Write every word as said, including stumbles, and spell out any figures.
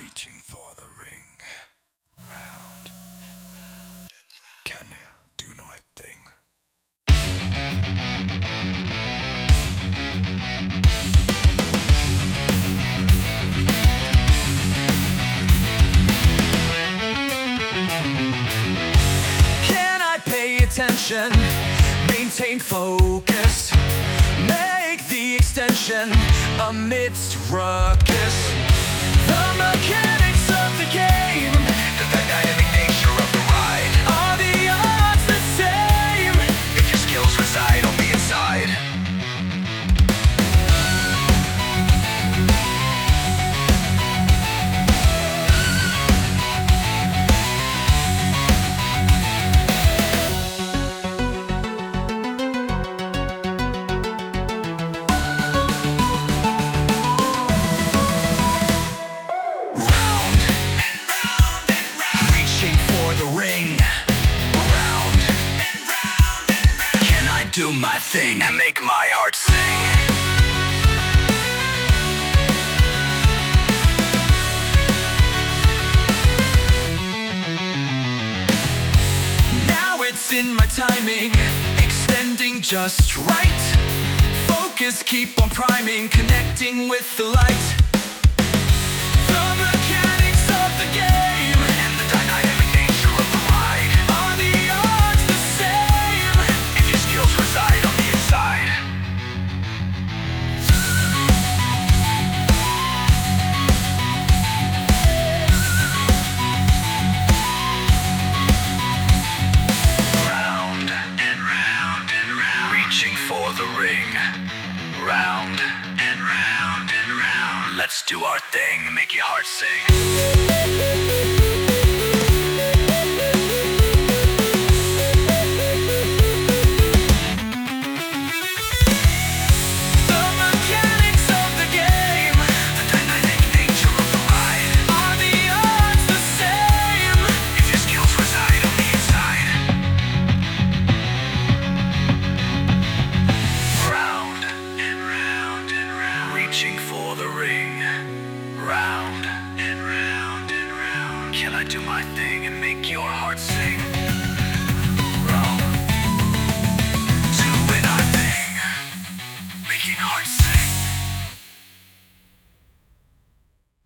reaching for the ring. Round. Can you do my thing? Can I pay attention? Maintain focus. Make the extension amidst ruckus. The mechanics of the game, The dynamic nature of the ride. are the odds the same? If your skills reside on the inside. Round and round and round. Reaching for the ring. Round and round and round. Can I do my thing and make my heart sing? Now it's in my timing, extending just right. Focus, keep on priming, connecting with the light. The mechanics of the game And the dynamic nature of the ride. are the odds the same? If your skills reside on the inside. Round and round and round. Reaching for the ring. Round and round and round. Let's do our thing, make your heart sing. The mechanics of the game The dynamic nature of the ride. are the odds the same? If your skills reside on the inside. Round and round and round. Reaching for the ring. Round and round and round. Can I do my thing and make your heart sing? Round. Doing our thing. Making hearts